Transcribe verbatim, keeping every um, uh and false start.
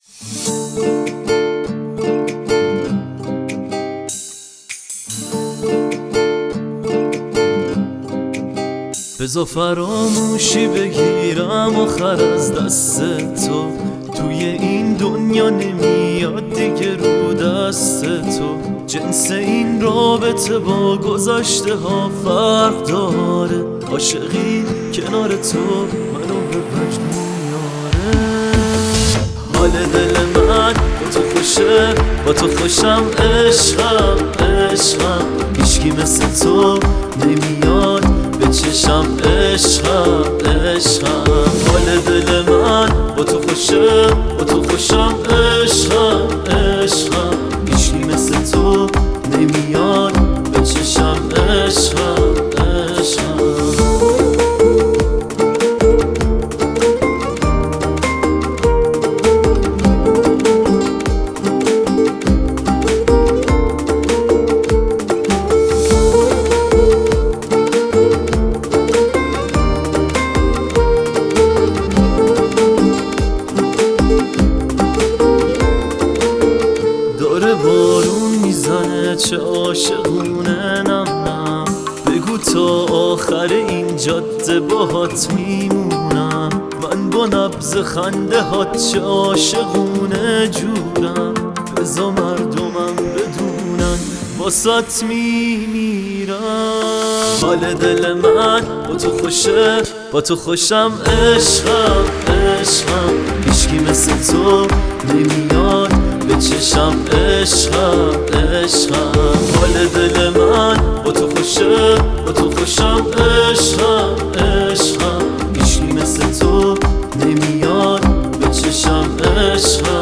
بذار فراموشی بگیرم آخر از دست تو، توی این دنیا نمیاد دیگه رو دست تو. جنس این رابطه با گذشته ها فرق داره، عاشقی کنار تو منو به وجد میاره. حال دل من با تو خوشه، با تو خوشم، عشقم عشقم. هیچکی مثل تو نمیاد به چشم، عشقم عشقم. حال دل من با تو خوشه، با تو خوشم، عشقم عشقم. هیچکی مثل تو نمیاد به چشم، عشقم عشقم. داره بارون میزنه چه عاشقونه، نم نم. بگو تا آخر این جاده باهات میمونم. من با نبض خنده هات چه عاشقونه جورم. بذار مردمم بدونن واسات میمیرم. حال دل من با تو خوشه، با تو خوشم، عشقم عشقم. هیچکی مثل تو نمیاد به چشم، عشقم عشقم. حال دل من با تو خوشه، با تو خوشم، عشقم عشقم. هیچکی مثل تو نمیاد به چشم، عشقم.